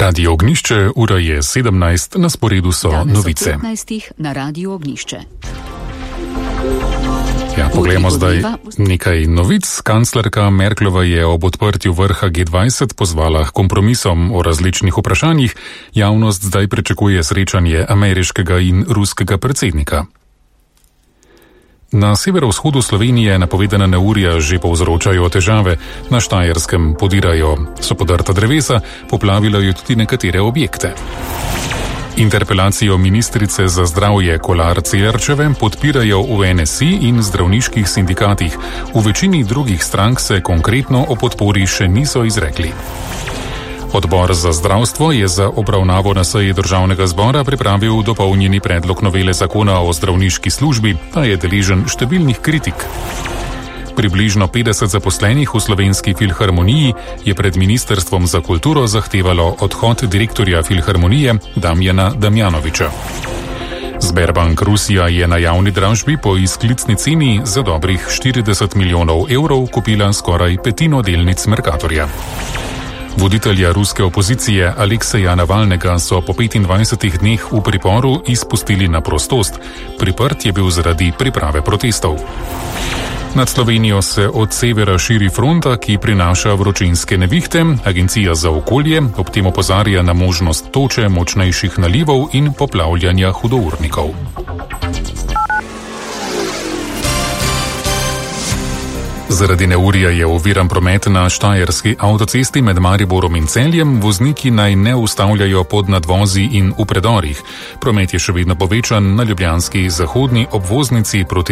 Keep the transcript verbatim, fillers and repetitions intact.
Radio Ognjišče, ura je sedemnajst, na sporedu so Danes novice. ob petnajstih na Radio Ognjišče. Ja, poglejmo zdaj nekaj novic. Kanclerka Merklova je ob odprtju vrha G dvajset pozvala k kompromisom o različnih vprašanjih. Javnost zdaj pričakuje srečanje ameriškega in ruskega predsednika. Na severovzhodu Slovenije napovedana neurja že povzročajo težave. Na Štajerskem podirajo so podrta drevesa, poplavilo je tudi nekatere objekte. Interpelacijo ministrice za zdravje Kolar Celarčeve podpirajo v N S I in zdravniških sindikatih. V večini drugih strank se konkretno o podpori še niso izrekli. Odbor za zdravstvo je za obravnavo na seji Državnega zbora pripravil dopolnjeni predlog novele zakona o zdravniški službi, ta je deležen številnih kritik. Približno petdeset zaposlenih v Slovenski filharmoniji je pred Ministrstvom za kulturo zahtevalo odhod direktorja filharmonije Damjana Damjanoviča. Sberbank Rusija je na javni dražbi po izklicni ceni za dobrih štirideset milijonov evrov kupila skoraj petino delnic Mercatorja. Voditelja ruske opozicije Alekseja Navalnega so po petindvajsetih dneh v priporu izpustili na prostost. Priprt je bil zaradi priprave protestov. Nad Slovenijo se od severa širi fronta, ki prinaša vročinske nevihte. Agencija za okolje ob tem opozarja na možnost toče, močnejših nalivov in poplavljanja hudournikov. Zaradi neurja je oviran promet na štajerski avtocesti med Mariborom in Celjem, vozniki naj ne ustavljajo pod nadvozi in v predorih. Promet je še vedno povečan na ljubljanski zahodni obvoznici proti